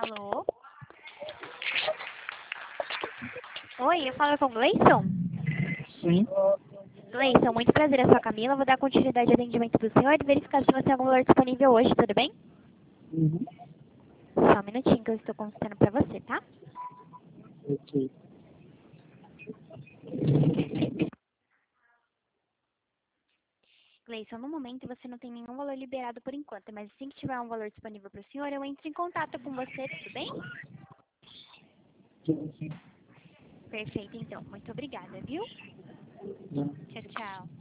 Alô? Oi, eu falo com o Gleison? Sim. Gleison, muito prazer, eu sou a Camila. Vou dar continuidade ao atendimento do senhor e verificar se você tem algum valor disponível hoje, tudo bem? Uhum. Só um minutinho que eu estou consultando pra você, tá? Ok. Gleison, no momento você não tem nenhum valor liberado por enquanto, mas assim que tiver um valor disponível para o senhor, eu entro em contato com você, tudo bem? Sim, sim. Perfeito, então. Muito obrigada, viu? Não. Tchau, tchau.